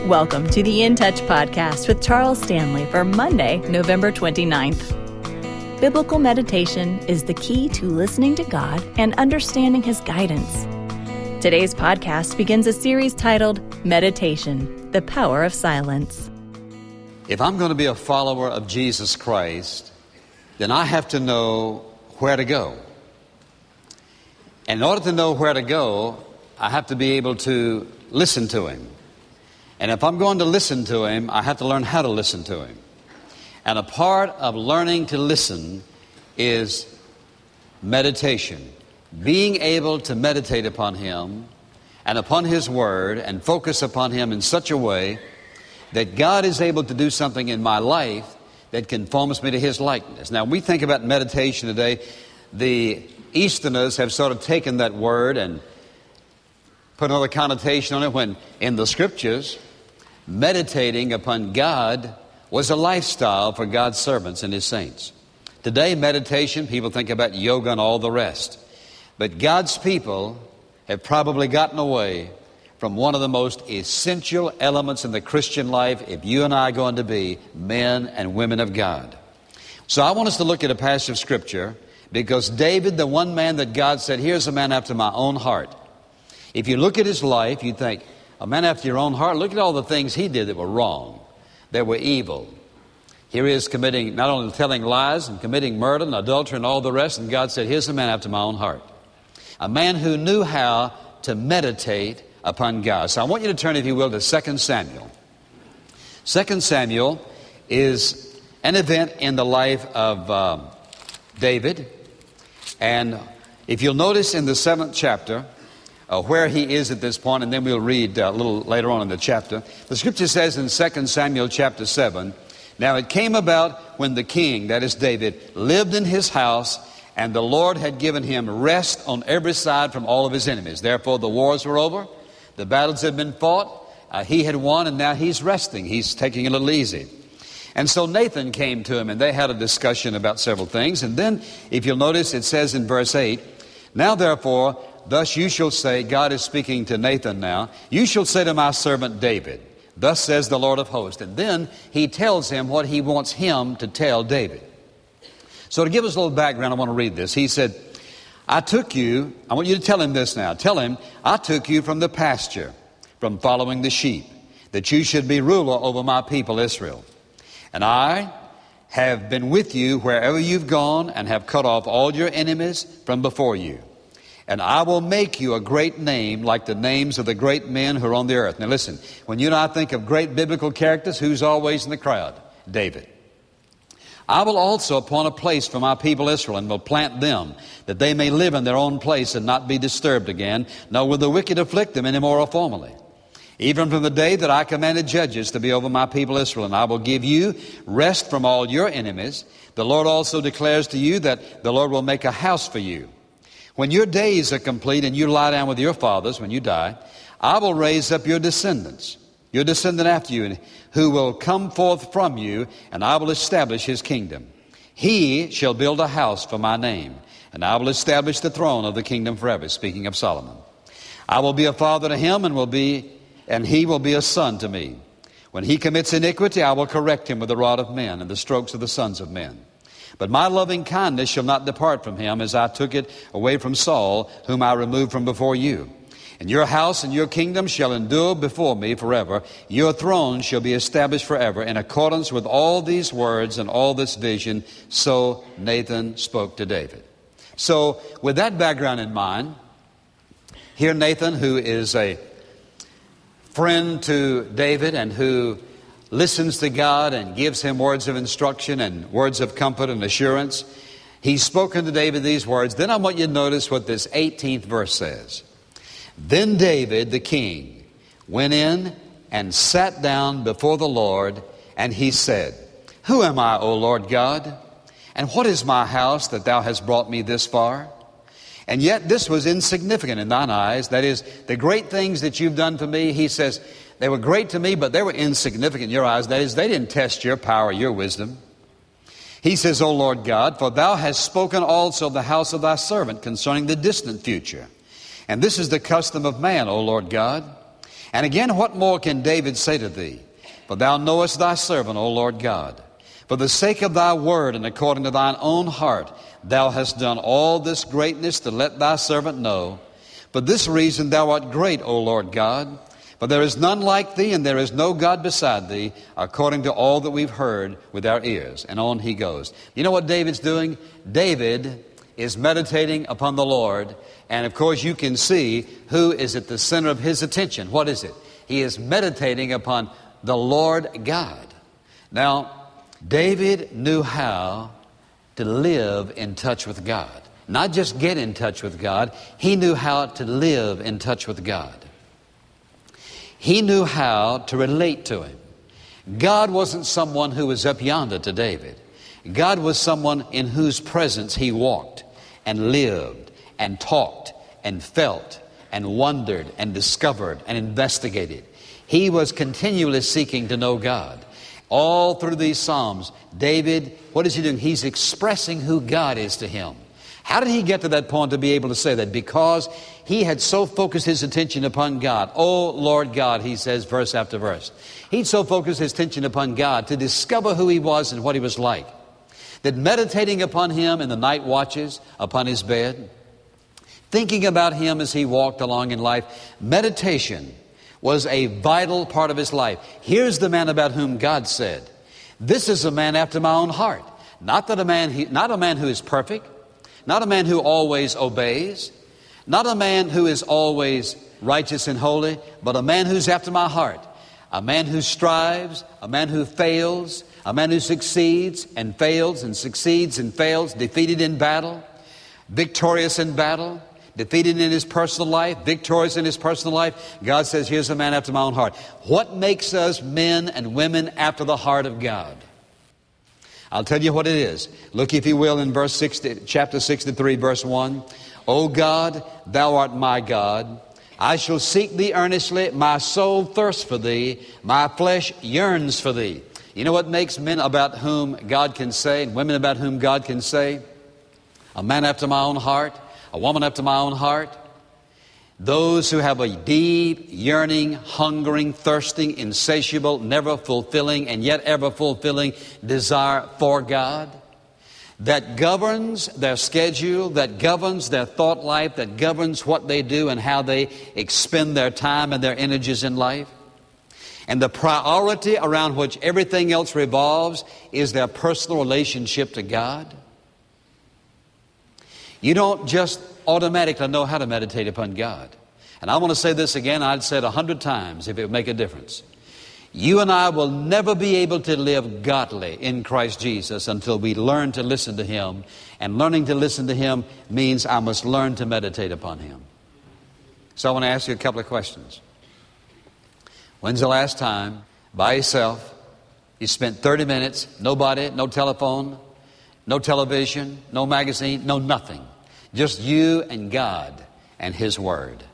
Welcome to the In Touch podcast with Charles Stanley for Monday, November 29th. Biblical meditation is the key to listening to God and understanding His guidance. Today's podcast begins a series titled Meditation, the Power of Silence. If I'm going to be a follower of Jesus Christ, then I have to know where to go. And in order to know where to go, I have to be able to listen to Him. And if I'm going to listen to Him, I have to learn how to listen to Him. And a part of learning to listen is meditation. Being able to meditate upon Him and upon His Word and focus upon Him in such a way that God is able to do something in my life that conforms me to His likeness. Now, we think about meditation today. The Easterners have sort of taken that word and put another connotation on it, when in the Scriptures, meditating upon God was a lifestyle for God's servants and His saints. Today, meditation, people think about yoga and all the rest. But God's people have probably gotten away from one of the most essential elements in the Christian life if you and I are going to be men and women of God. So I want us to look at a passage of Scripture, because David, the one man that God said, here's a man after my own heart. If you look at his life, you think, a man after your own heart, look at all the things he did that were wrong, that were evil. Here he is committing, not only telling lies and committing murder and adultery and all the rest, and God said, here's a man after my own heart. A man who knew how to meditate upon God. So I want you to turn, if you will, to 2 Samuel. 2 Samuel is an event in the life of David. And if you'll notice in the 7th chapter, where he is at this point, and then we'll read a little later on in the chapter. The Scripture says in 2 Samuel chapter 7, now it came about when the king, that is David, lived in his house, and the Lord had given him rest on every side from all of his enemies. Therefore the wars were over, the battles had been fought, he had won, and now he's resting. He's taking it a little easy. And so Nathan came to him, and they had a discussion about several things. And then, if you'll notice, it says in verse 8, now therefore, thus you shall say, God is speaking to Nathan now, you shall say to my servant David, thus says the Lord of hosts. And then he tells him what he wants him to tell David. So to give us a little background, I want to read this. He said, I want you to tell him this now. Tell him, I took you from the pasture, from following the sheep, that you should be ruler over my people Israel. And I have been with you wherever you've gone, and have cut off all your enemies from before you. And I will make you a great name, like the names of the great men who are on the earth. Now listen, when you and I think of great biblical characters, who's always in the crowd? David. I will also appoint a place for my people Israel, and will plant them, that they may live in their own place and not be disturbed again, nor will the wicked afflict them any more or formerly. Even from the day that I commanded judges to be over my people Israel, and I will give you rest from all your enemies. The Lord also declares to you that the Lord will make a house for you. When your days are complete and you lie down with your fathers, when you die, I will raise up your descendant after you, who will come forth from you, and I will establish his kingdom. He shall build a house for my name, and I will establish the throne of the kingdom forever. Speaking of Solomon. I will be a father to him, and he will be a son to me. When he commits iniquity, I will correct him with the rod of men and the strokes of the sons of men. But my loving kindness shall not depart from him, as I took it away from Saul, whom I removed from before you. And your house and your kingdom shall endure before me forever. Your throne shall be established forever. In accordance with all these words and all this vision, so Nathan spoke to David. So with that background in mind, here Nathan, who is a friend to David and who listens to God and gives him words of instruction and words of comfort and assurance, he's spoken to David these words. Then I want you to notice what this 18th verse says. Then David the king went in and sat down before the Lord, and he said, Who am I, O Lord God? And what is my house that thou hast brought me this far? And yet this was insignificant in thine eyes. That is, the great things that you've done for me, he says, they were great to me, but they were insignificant in your eyes. That is, they didn't test your power, your wisdom. He says, O Lord God, for thou hast spoken also of the house of thy servant concerning the distant future. And this is the custom of man, O Lord God. And again, what more can David say to thee? For thou knowest thy servant, O Lord God. For the sake of thy word and according to thine own heart, thou hast done all this greatness to let thy servant know. For this reason thou art great, O Lord God. For there is none like thee, and there is no God beside thee, according to all that we've heard with our ears. And on he goes. You know what David's doing? David is meditating upon the Lord. And of course you can see who is at the center of his attention. What is it? He is meditating upon the Lord God. Now, David knew how to live in touch with God. Not just get in touch with God. He knew how to live in touch with God. He knew how to relate to Him. God wasn't someone who was up yonder to David. God was someone in whose presence he walked and lived and talked and felt and wondered and discovered and investigated. He was continually seeking to know God. All through these Psalms, David, what is he doing? He's expressing who God is to him. How did he get to that point to be able to say that? Because he had so focused his attention upon God. Oh, Lord God, he says verse after verse. He'd so focused his attention upon God to discover who he was and what he was like, that meditating upon him in the night watches upon his bed, thinking about him as he walked along in life, meditation was a vital part of his life. Here's the man about whom God said, this is a man after my own heart. Not a man who is perfect, not a man who always obeys, not a man who is always righteous and holy, but a man who's after my heart. A man who strives, a man who fails, a man who succeeds and fails and succeeds and fails, defeated in battle, victorious in battle, defeated in his personal life, victorious in his personal life. God says, here's a man after my own heart. What makes us men and women after the heart of God? I'll tell you what it is. Look, if you will, in chapter 63, verse 1. O God, thou art my God. I shall seek thee earnestly. My soul thirsts for thee. My flesh yearns for thee. You know what makes men about whom God can say, and women about whom God can say, a man after my own heart, a woman after my own heart? Those who have a deep, yearning, hungering, thirsting, insatiable, never fulfilling, and yet ever fulfilling desire for God, that governs their schedule, that governs their thought life, that governs what they do and how they expend their time and their energies in life. And the priority around which everything else revolves is their personal relationship to God. You don't just automatically know how to meditate upon God. And I want to say this again, I'd say it 100 times if it would make a difference. You and I will never be able to live godly in Christ Jesus until we learn to listen to Him. And learning to listen to Him means I must learn to meditate upon Him. So I want to ask you a couple of questions. When's the last time, by yourself, you spent 30 minutes, nobody, no telephone, no television, no magazine, no nothing. Just you and God and His Word.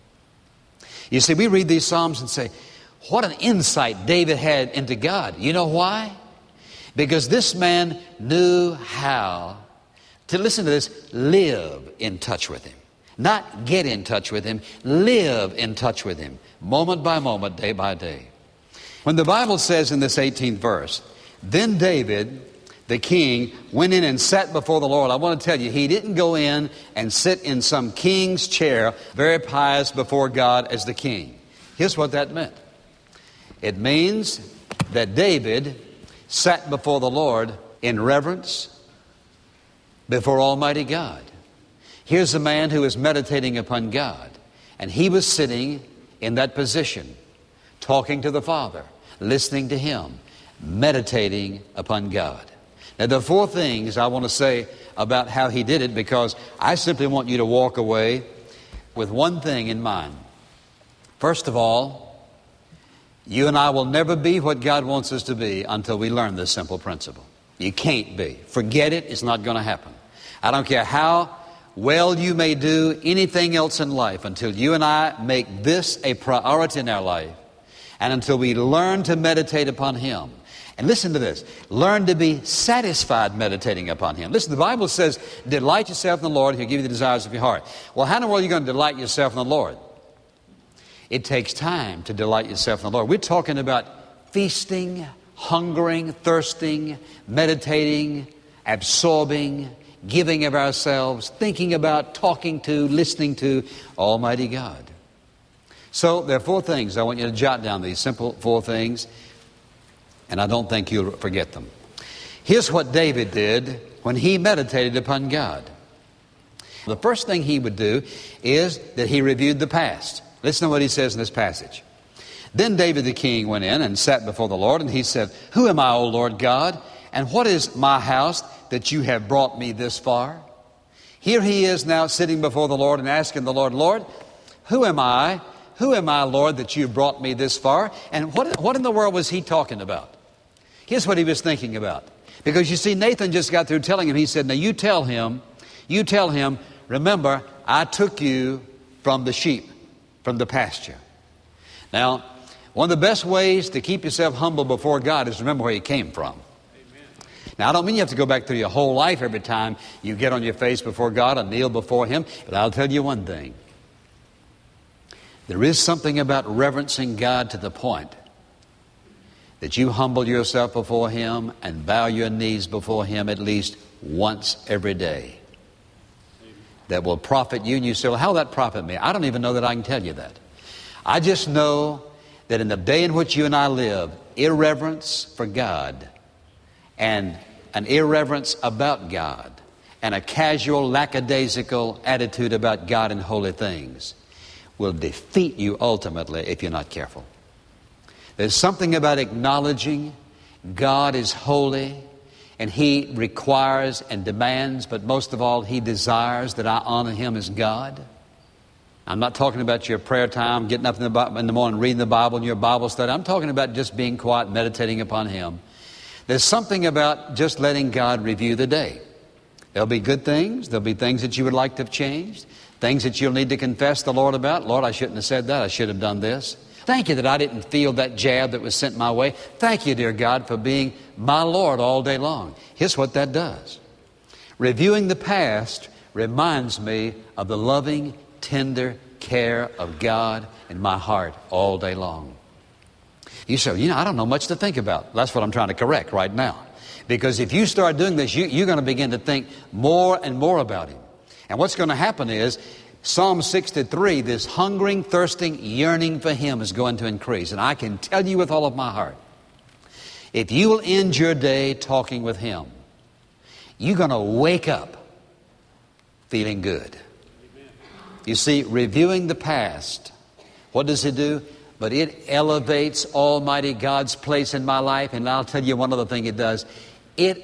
You see, we read these Psalms and say, what an insight David had into God. You know why? Because this man knew how to, listen to this, live in touch with Him. Not get in touch with Him, live in touch with Him, moment by moment, day by day. When the Bible says in this 18th verse, then David, the king, went in and sat before the Lord. I want to tell you, he didn't go in and sit in some king's chair, very pious before God as the king. Here's what that meant. It means that David sat before the Lord in reverence before Almighty God. Here's a man who is meditating upon God, and he was sitting in that position, talking to the Father, listening to Him, meditating upon God. Now, there are 4 things I want to say about how he did it, because I simply want you to walk away with one thing in mind. First of all, you and I will never be what God wants us to be until we learn this simple principle. You can't be. Forget it. It's not going to happen. I don't care how well you may do anything else in life, until you and I make this a priority in our life, and until we learn to meditate upon Him. And listen to this. Learn to be satisfied meditating upon Him. Listen, the Bible says, delight yourself in the Lord, He'll give you the desires of your heart. Well, how in the world are you going to delight yourself in the Lord? It takes time to delight yourself in the Lord. We're talking about feasting, hungering, thirsting, meditating, absorbing, giving of ourselves, thinking about, talking to, listening to Almighty God. So there are 4 things. I want you to jot down these simple 4 things, and I don't think you'll forget them. Here's what David did when he meditated upon God. The first thing he would do is that he reviewed the past. Listen to what he says in this passage. Then David the king went in and sat before the Lord, and he said, "Who am I, O Lord God, and what is my house that you have brought me this far?" Here he is now sitting before the Lord and asking the Lord, "Lord, who am I? Who am I, Lord, that you brought me this far?" And what in the world was he talking about? Here's what he was thinking about. Because you see, Nathan just got through telling him, he said, "Now you tell him, remember, I took you from the sheep, from the pasture." Now, one of the best ways to keep yourself humble before God is to remember where you came from. Amen. Now, I don't mean you have to go back through your whole life every time you get on your face before God and kneel before Him, but I'll tell you one thing. There is something about reverencing God to the point that you humble yourself before Him and bow your knees before Him at least once every day. That will profit you. And you say, "Well, how will that profit me?" I don't even know that I can tell you that. I just know that in the day in which you and I live, irreverence for God and an irreverence about God and a casual, lackadaisical attitude about God and holy things will defeat you ultimately if you're not careful. There's something about acknowledging God is holy, and He requires and demands, but most of all, He desires that I honor Him as God. I'm not talking about your prayer time, getting up in the morning, reading the Bible in your Bible study. I'm talking about just being quiet, meditating upon Him. There's something about just letting God review the day. There'll be good things. There'll be things that you would like to have changed, things that you'll need to confess the Lord about. "Lord, I shouldn't have said that. I should have done this. Thank you that I didn't feel that jab that was sent my way. Thank you, dear God, for being my Lord all day long." Here's what that does. Reviewing the past reminds me of the loving, tender care of God in my heart all day long. You say, I don't know much to think about. That's what I'm trying to correct right now. Because if you start doing this, you're going to begin to think more and more about Him. And what's going to happen is, Psalm 63, this hungering, thirsting, yearning for Him is going to increase. And I can tell you with all of my heart, if you will end your day talking with Him, you're going to wake up feeling good. Amen. You see, reviewing the past, what does it do? But it elevates Almighty God's place in my life. And I'll tell you one other thing it does. It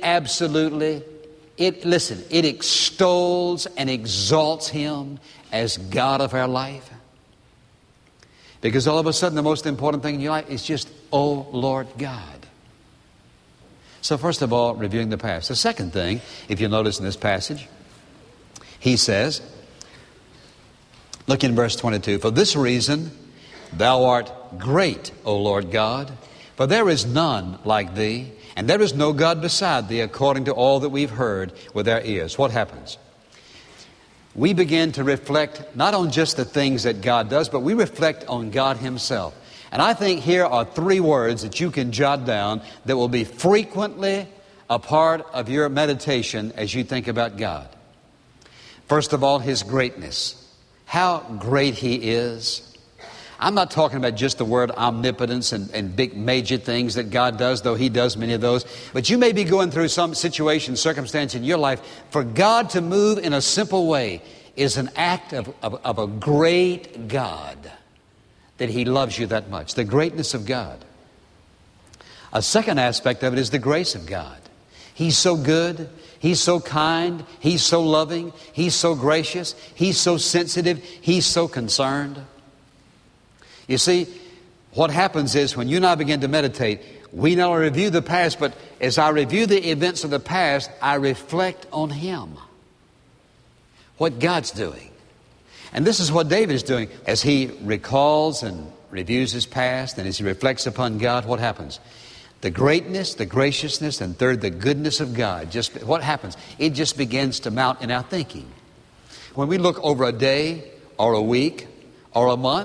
extols and exalts Him as God of our life. Because all of a sudden the most important thing in your life is just, "Oh Lord God." So first of all, reviewing the past. The second thing, if you'll notice in this passage, he says, look in verse 22, "For this reason Thou art great, O Lord God, for there is none like Thee, and there is no God beside Thee, according to all that we've heard with our ears." What happens? We begin to reflect not on just the things that God does, but we reflect on God Himself. And I think here are 3 words that you can jot down that will be frequently a part of your meditation as you think about God. First of all, His greatness. How great He is. I'm not talking about just the word omnipotence and big major things that God does, though He does many of those. But you may be going through some situation, circumstance in your life. For God to move in a simple way is an act of a great God, that He loves you that much. The greatness of God. A second aspect of it is the grace of God. He's so good. He's so kind. He's so loving. He's so gracious. He's so sensitive. He's so concerned. You see, what happens is when you and I begin to meditate, we not only review the past, but as I review the events of the past, I reflect on Him. What God's doing. And this is what David is doing. As he recalls and reviews his past, and as he reflects upon God, what happens? The greatness, the graciousness, and third, the goodness of God. What happens? It just begins to mount in our thinking. When we look over a day, or a week, or a month,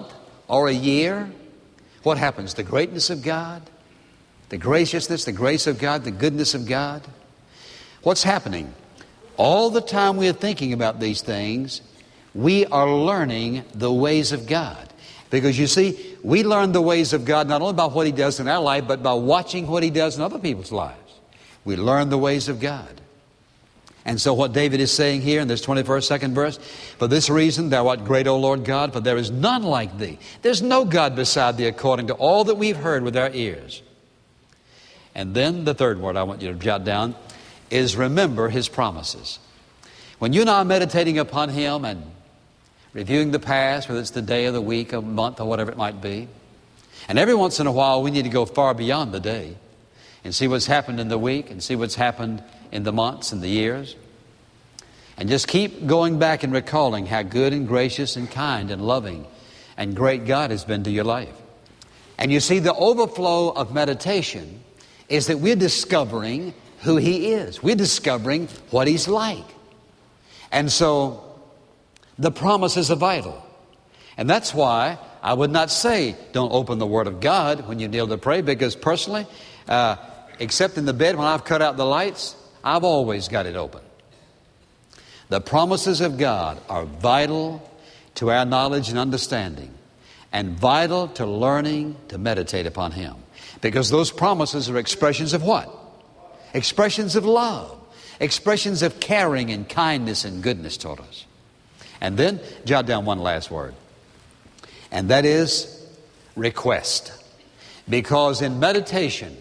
or a year, what happens? The greatness of God, the graciousness, the grace of God, the goodness of God. What's happening? All the time we are thinking about these things, we are learning the ways of God. Because you see, we learn the ways of God not only by what He does in our life, but by watching what He does in other people's lives. We learn the ways of God. And so what David is saying here in this 22nd verse, for this reason thou art great, O Lord God, for there is none like thee. There's no God beside thee according to all that we've heard with our ears. And then the third word I want you to jot down is remember His promises. When you and I are meditating upon Him and reviewing the past, whether it's the day of the week, a month, or whatever it might be, and every once in a while we need to go far beyond the day and see what's happened in the week and see what's happened in the months and the years. And just keep going back and recalling how good and gracious and kind and loving and great God has been to your life. And you see, the overflow of meditation is that we're discovering who He is. We're discovering what He's like. And so the promises are vital. And that's why I would not say don't open the Word of God when you kneel to pray, because personally, except in the bed when I've cut out the lights, I've always got it open. The promises of God are vital to our knowledge and understanding, and vital to learning to meditate upon Him. Because those promises are expressions of what? Expressions of love. Expressions of caring and kindness and goodness toward us. And then, jot down one last word. And that is request. Because in meditation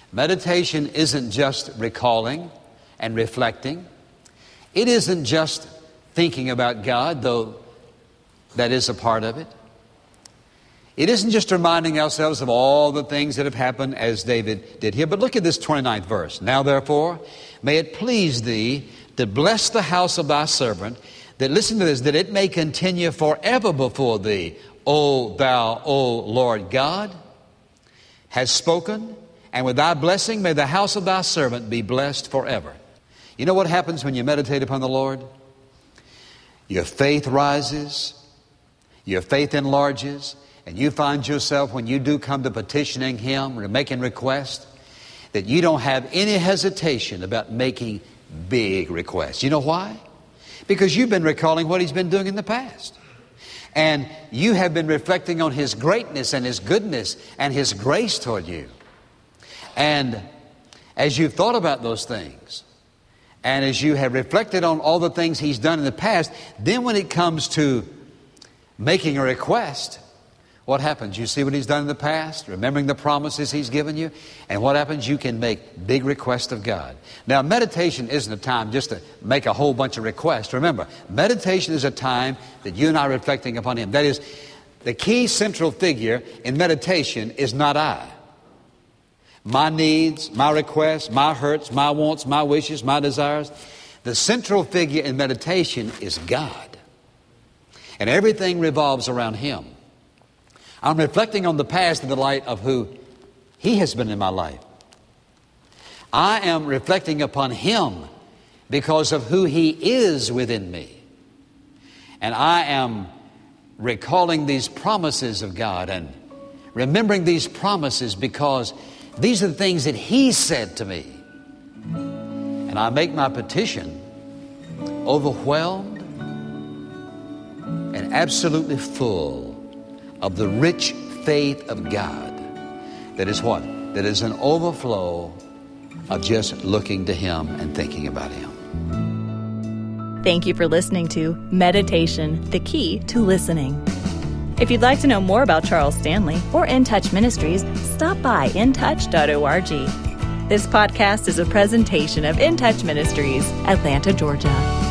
isn't just recalling and reflecting. It isn't just thinking about God, though that is a part of it. It isn't just reminding ourselves of all the things that have happened as David did here. But look at this 29th verse. Now therefore, may it please thee to bless the house of thy servant, that, listen to this, that it may continue forever before thee, O thou, O Lord God, has spoken, and with thy blessing may the house of thy servant be blessed forever. You know what happens when you meditate upon the Lord? Your faith rises, your faith enlarges, and you find yourself, when you do come to petitioning Him or making requests, that you don't have any hesitation about making big requests. You know why? Because you've been recalling what He's been doing in the past. And you have been reflecting on His greatness and His goodness and His grace toward you. And as you've thought about those things, and as you have reflected on all the things He's done in the past, then when it comes to making a request, what happens? You see what He's done in the past, remembering the promises He's given you, and what happens? You can make big requests of God. Now, meditation isn't a time just to make a whole bunch of requests. Remember, meditation is a time that you and I are reflecting upon Him. That is, the key central figure in meditation is not I. My needs, my requests, my hurts, my wants, my wishes, my desires. The central figure in meditation is God. And everything revolves around Him. I'm reflecting on the past in the light of who He has been in my life. I am reflecting upon Him because of who He is within me. And I am recalling these promises of God and remembering these promises because these are the things that He said to me. And I make my petition overwhelmed and absolutely full of the rich faith of God that is what? That is an overflow of just looking to Him and thinking about Him. Thank you for listening to Meditation, the Key to Listening. If you'd like to know more about Charles Stanley or In Touch Ministries, stop by intouch.org. This podcast is a presentation of In Touch Ministries, Atlanta, Georgia.